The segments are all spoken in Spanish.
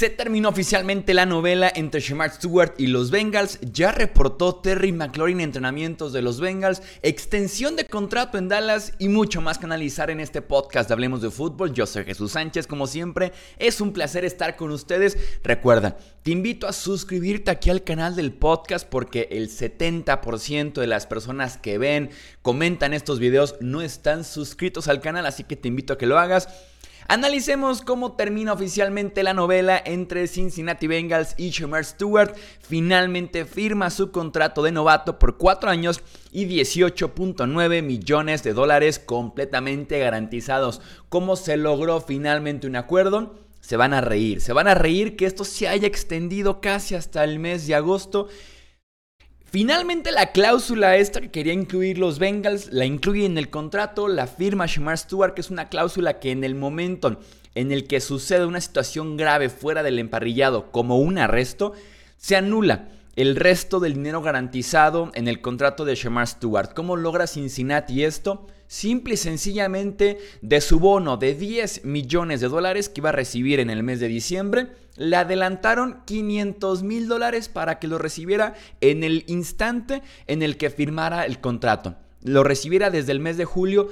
Se terminó oficialmente la novela entre Shemar Stewart y los Bengals. Ya reportó Terry McLaurin entrenamientos de los Bengals, extensión de contrato en Dallas y mucho más que analizar en este podcast de Hablemos de Fútbol. Yo soy Jesús Sánchez, como siempre, es un placer estar con ustedes. Recuerda, te invito a suscribirte aquí al canal del podcast porque el 70% de las personas que ven, comentan estos videos no están suscritos al canal, así que te invito a que lo hagas. Analicemos cómo termina oficialmente la novela entre Cincinnati Bengals y Shemar Stewart. Finalmente firma su contrato de novato por 4 años y $18.9 millones completamente garantizados. ¿Cómo se logró finalmente un acuerdo? Se van a reír que esto se haya extendido casi hasta el mes de agosto. Finalmente la cláusula esta que quería incluir los Bengals la incluye en el contrato, la firma Shemar Stewart, que es una cláusula que en el momento en el que sucede una situación grave fuera del emparrillado como un arresto, se anula el resto del dinero garantizado en el contrato de Shemar Stewart. ¿Cómo logra Cincinnati esto? Simple y sencillamente de su bono de $10 millones que iba a recibir en el mes de diciembre, le adelantaron $500,000 para que lo recibiera en el instante en el que firmara el contrato. Lo recibiera desde el mes de julio,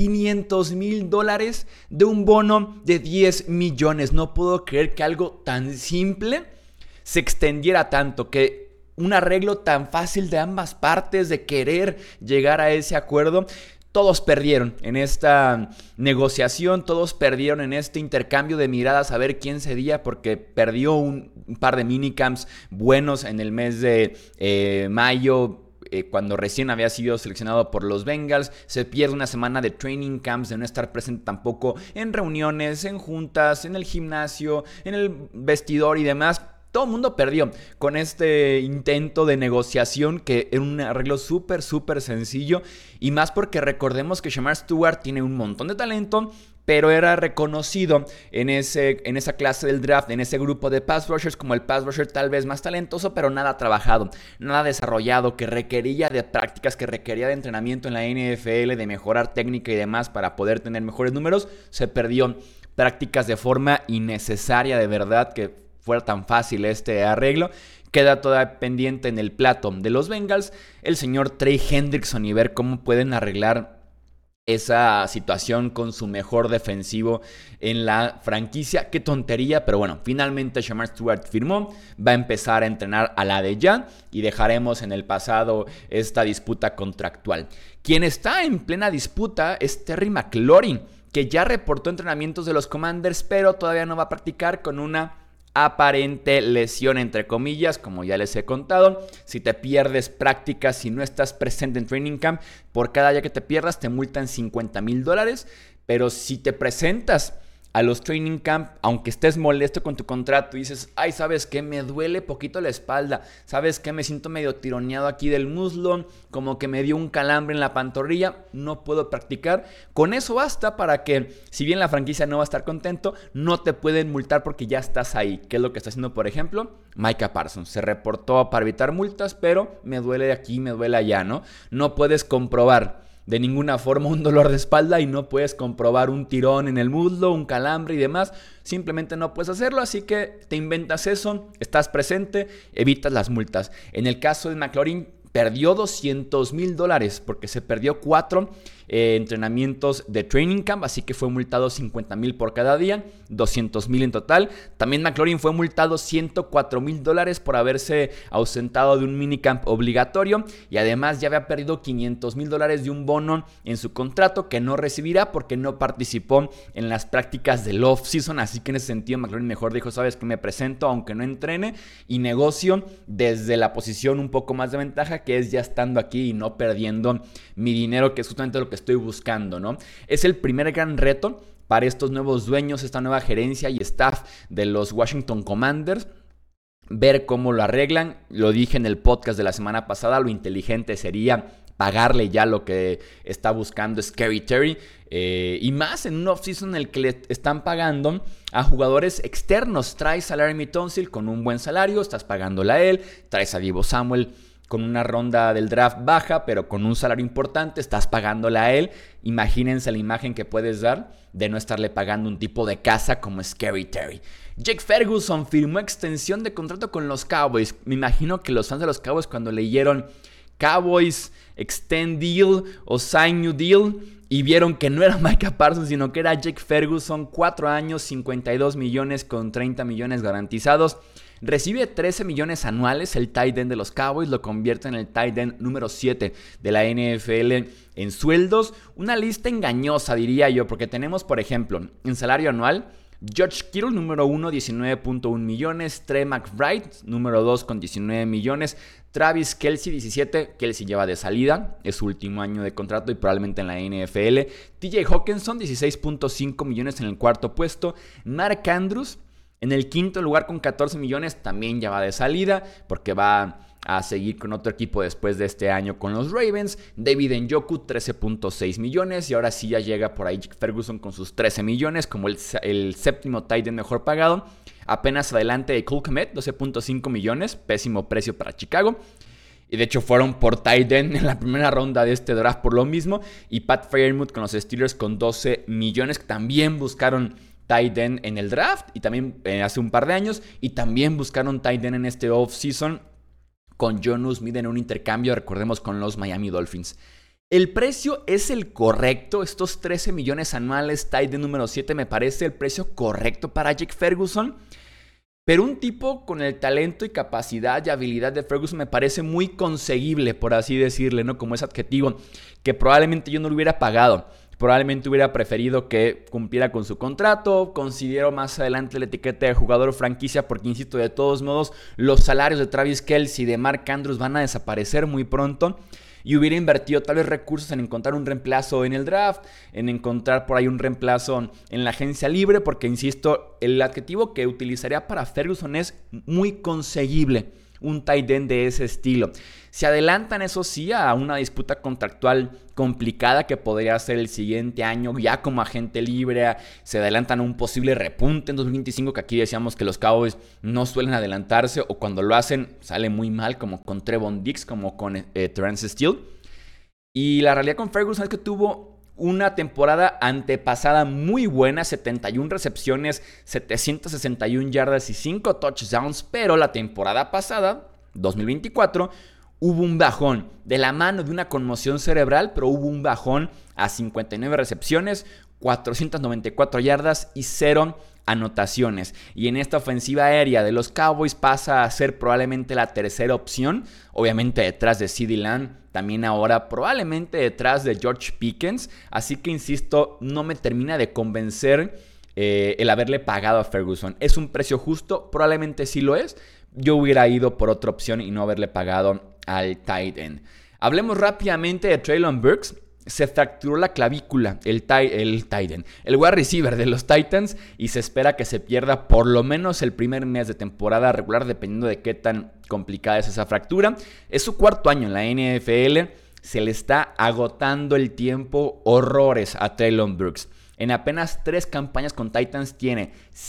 $500,000 de un bono de 10 millones. No puedo creer que algo tan simple se extendiera tanto, que un arreglo tan fácil de ambas partes de querer llegar a ese acuerdo. Todos perdieron en esta negociación, todos perdieron en este intercambio de miradas a ver quién cedía, porque perdió un par de minicamps buenos en el mes de mayo, cuando recién había sido seleccionado por los Bengals. Se pierde una semana de training camps, de no estar presente tampoco en reuniones, en juntas, en el gimnasio, en el vestidor y demás. Todo el mundo perdió con este intento de negociación, que era un arreglo súper sencillo. Y más porque recordemos que Shemar Stewart tiene un montón de talento, pero era reconocido en esa clase del draft, en ese grupo de pass rushers, como el pass rusher tal vez más talentoso, pero nada trabajado, nada desarrollado, que requería de prácticas, que requería de entrenamiento en la NFL, de mejorar técnica y demás para poder tener mejores números. Se perdió prácticas de forma innecesaria, de verdad, que fuera tan fácil este arreglo. Queda todavía pendiente en el plato de los Bengals el señor Trey Hendrickson y ver cómo pueden arreglar esa situación con su mejor defensivo en la franquicia. Qué tontería, pero bueno, finalmente Shemar Stewart firmó, va a empezar a entrenar a la de ya y dejaremos en el pasado esta disputa contractual. Quien está en plena disputa es Terry McLaurin, que ya reportó entrenamientos de los Commanders, pero todavía no va a practicar con una aparente lesión, entre comillas, como ya les he contado. Si te pierdes prácticas, si no estás presente en training camp, por cada día que te pierdas te multan $50,000, pero si te presentas a los training camp, aunque estés molesto con tu contrato y dices, ay, ¿sabes qué? Me duele poquito la espalda, ¿sabes qué? Me siento medio tironeado aquí del muslo, como que me dio un calambre en la pantorrilla, no puedo practicar. Con eso basta para que, si bien la franquicia no va a estar contento, no te pueden multar porque ya estás ahí. ¿Qué es lo que está haciendo, por ejemplo, Micah Parsons? Se reportó para evitar multas, pero me duele aquí, me duele allá, ¿no? No puedes comprobar de ninguna forma un dolor de espalda y no puedes comprobar un tirón en el muslo, un calambre y demás. Simplemente no puedes hacerlo, así que te inventas eso, estás presente, evitas las multas. En el caso de McLaurin, perdió $200,000 porque se perdió 4 entrenamientos de training camp, así que fue multado $50,000 por cada día, $200,000 en total. También McLaurin fue multado $104,000 por haberse ausentado de un minicamp obligatorio, y además ya había perdido $500,000 de un bono en su contrato que no recibirá porque no participó en las prácticas del off-season. Así que en ese sentido McLaurin mejor dijo, sabes que me presento aunque no entrene y negocio desde la posición un poco más de ventaja, que es ya estando aquí y no perdiendo mi dinero, que es justamente lo que estoy buscando, ¿no? Es el primer gran reto para estos nuevos dueños, esta nueva gerencia y staff de los Washington Commanders, ver cómo lo arreglan. Lo dije en el podcast de la semana pasada, lo inteligente sería pagarle ya lo que está buscando Scary Terry, y más en un offseason en el que le están pagando a jugadores externos. Traes a Laremy Tunsil con un buen salario, estás pagándole a él, traes a Deebo Samuel con una ronda del draft baja, pero con un salario importante, estás pagándole a él. Imagínense la imagen que puedes dar de no estarle pagando un tipo de casa como Scary Terry. Jake Ferguson firmó extensión de contrato con los Cowboys. Me imagino que los fans de los Cowboys, cuando leyeron Cowboys Extend Deal o Sign New Deal y vieron que no era Micah Parsons, sino que era Jake Ferguson, 4 años, 52 millones con 30 millones garantizados. Recibe 13 millones anuales el tight end de los Cowboys, lo convierte en el tight end número 7 de la NFL en sueldos. Una lista engañosa, diría yo, porque tenemos, por ejemplo, en salario anual, George Kittle, número 1, 19.1 millones. Trey McBride, número 2, con 19 millones. Travis Kelce, 17. Kelce lleva de salida. Es su último año de contrato y probablemente en la NFL. TJ Hawkinson, 16.5 millones en el cuarto puesto. Mark Andrews, en el quinto lugar con 14 millones. También ya va de salida porque va a seguir con otro equipo después de este año con los Ravens. David Njoku, 13.6 millones. Y ahora sí ya llega por ahí Ferguson con sus 13 millones como el séptimo tight end mejor pagado. Apenas adelante de Cole Kmet, 12.5 millones. Pésimo precio para Chicago. Y de hecho fueron por tight end en la primera ronda de este draft por lo mismo. Y Pat Freiermuth con los Steelers con 12 millones. Que también buscaron tight end en el draft. Y también hace un par de años. Y también buscaron tight end en este offseason con Jonnu Smith en un intercambio, recordemos, con los Miami Dolphins. El precio es el correcto. Estos 13 millones anuales, tight end número 7, me parece el precio correcto para Jake Ferguson. Pero un tipo con el talento y capacidad y habilidad de Ferguson me parece muy conseguible, por así decirle, ¿no? Como ese adjetivo que probablemente yo no lo hubiera pagado. Probablemente hubiera preferido que cumpliera con su contrato. Considero más adelante la etiqueta de jugador franquicia porque, insisto, de todos modos, los salarios de Travis Kelce y de Mark Andrews van a desaparecer muy pronto. Y hubiera invertido tales recursos en encontrar un reemplazo en el draft, en encontrar por ahí un reemplazo en la agencia libre, porque, insisto, el adjetivo que utilizaría para Ferguson es muy conseguible. Un tight end de ese estilo. Se adelantan, eso sí, a una disputa contractual complicada que podría ser el siguiente año, ya como agente libre. Se adelantan a un posible repunte en 2025, que aquí decíamos que los Cowboys no suelen adelantarse, o cuando lo hacen sale muy mal, como con Trevon Diggs, como con Terrence Steele. Y la realidad con Ferguson es que tuvo una temporada antepasada muy buena, 71 recepciones, 761 yardas y 5 touchdowns, pero la temporada pasada, 2024, hubo un bajón de la mano de una conmoción cerebral, pero hubo un bajón a 59 recepciones, 494 yardas y 0 anotaciones. Y en esta ofensiva aérea de los Cowboys pasa a ser probablemente la tercera opción, obviamente detrás de CeeDee Lamb, también ahora probablemente detrás de George Pickens. Así que, insisto, no me termina de convencer el haberle pagado a Ferguson. ¿Es un precio justo? Probablemente sí lo es. Yo hubiera ido por otra opción y no haberle pagado al tight end. Hablemos rápidamente de Treylon Burks. Se fracturó la clavícula, el tight end, el wide receiver de los Titans, y se espera que se pierda por lo menos el primer mes de temporada regular, dependiendo de qué tan complicada es esa fractura. Es su cuarto año en la NFL. Se le está agotando el tiempo horrores a Treylon Burks. En apenas 3 campañas con Titans tiene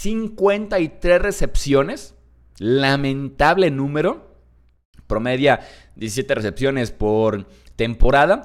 53 recepciones. Lamentable número. Promedia 17 recepciones por temporada,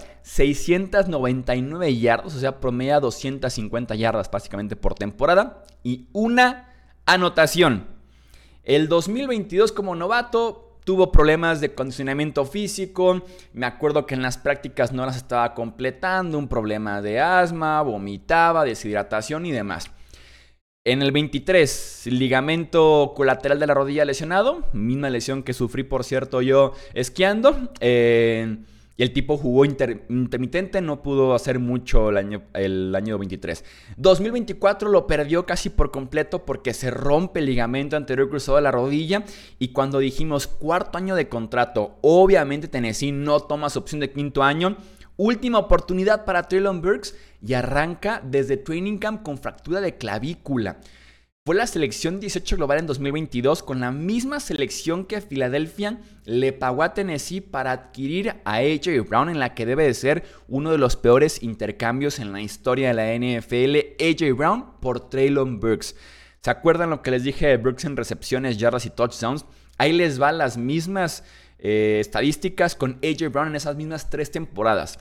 699 yardas, o sea, promedia 250 yardas básicamente por temporada, y una anotación. El 2022 como novato tuvo problemas de condicionamiento físico. Me acuerdo que en las prácticas no las estaba completando, un problema de asma, vomitaba, deshidratación y demás. En el 23, ligamento colateral de la rodilla lesionado, misma lesión que sufrí, por cierto, yo esquiando. Y el tipo jugó intermitente, no pudo hacer mucho el año 23. 2024 lo perdió casi por completo porque se rompe el ligamento anterior cruzado de la rodilla. Y cuando dijimos cuarto año de contrato, obviamente Tennessee no toma su opción de quinto año. Última oportunidad para Treylon Burks y arranca desde training camp con fractura de clavícula. Fue la selección 18 global en 2022 con la misma selección que Filadelfia le pagó a Tennessee para adquirir a A.J. Brown, en la que debe de ser uno de los peores intercambios en la historia de la NFL. A.J. Brown por Treylon Burks. ¿Se acuerdan lo que les dije de Burks en recepciones, yardas y touchdowns? Ahí les va las mismas estadísticas con A.J. Brown en esas mismas 3 temporadas.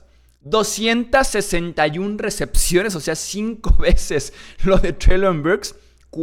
261 recepciones, o sea, 5 veces lo de Treylon Burks.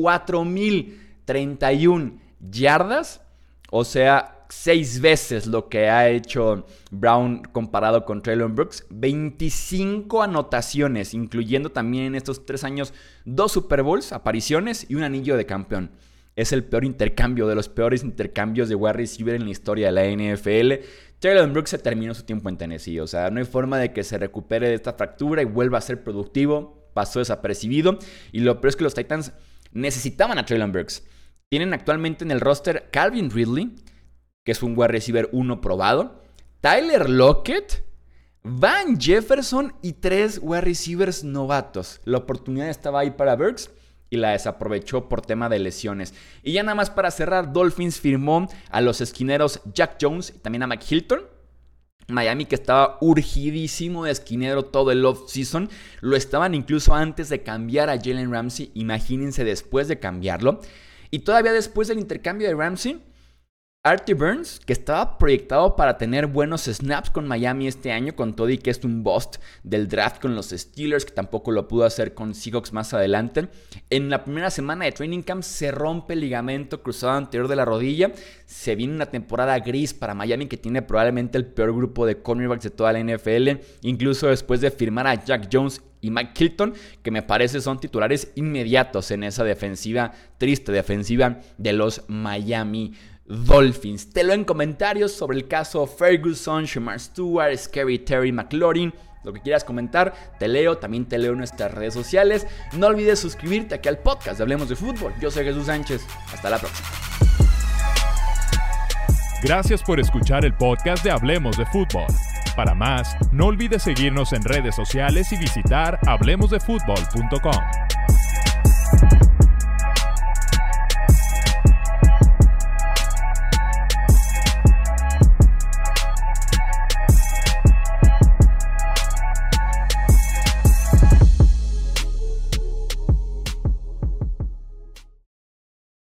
4,031 yardas, o sea, 6 veces lo que ha hecho Brown comparado con Treylon Burks. 25 anotaciones, incluyendo también en estos 3 años 2 Super Bowls, apariciones y un anillo de campeón. Es el peor intercambio, de los peores intercambios de wide receiver en la historia de la NFL. Treylon Burks se terminó su tiempo en Tennessee. O sea, no hay forma de que se recupere de esta fractura y vuelva a ser productivo. Pasó desapercibido. Y lo peor es que los Titans necesitaban a Treylon Burks. Tienen actualmente en el roster Calvin Ridley, que es un wide receiver 1 probado, Tyler Lockett, Van Jefferson y 3 wide receivers novatos. La oportunidad estaba ahí para Burks y la desaprovechó por tema de lesiones. Y ya nada más para cerrar, Dolphins firmó a los esquineros Jack Jones y también a Mike Hilton. Miami, que estaba urgidísimo de esquinero todo el off-season, lo estaban incluso antes de cambiar a Jalen Ramsey. Imagínense después de cambiarlo. Y todavía después del intercambio de Ramsey, Artie Burns, que estaba proyectado para tener buenos snaps con Miami este año, con todo y que es un bust del draft con los Steelers, que tampoco lo pudo hacer con Seahawks más adelante. En la primera semana de training camp se rompe el ligamento cruzado anterior de la rodilla. Se viene una temporada gris para Miami, que tiene probablemente el peor grupo de cornerbacks de toda la NFL, incluso después de firmar a Jack Jones y Mike Hilton, que me parece son titulares inmediatos en esa defensiva, triste defensiva de los Miami Dolphins. Te leo en comentarios sobre el caso Ferguson, Shemar Stewart, Scary Terry McLaurin. Lo que quieras comentar, te leo. También te leo en nuestras redes sociales. No olvides suscribirte aquí al podcast de Hablemos de Fútbol. Yo soy Jesús Sánchez. Hasta la próxima. Gracias por escuchar el podcast de Hablemos de Fútbol. Para más, no olvides seguirnos en redes sociales y visitar hablemosdefutbol.com.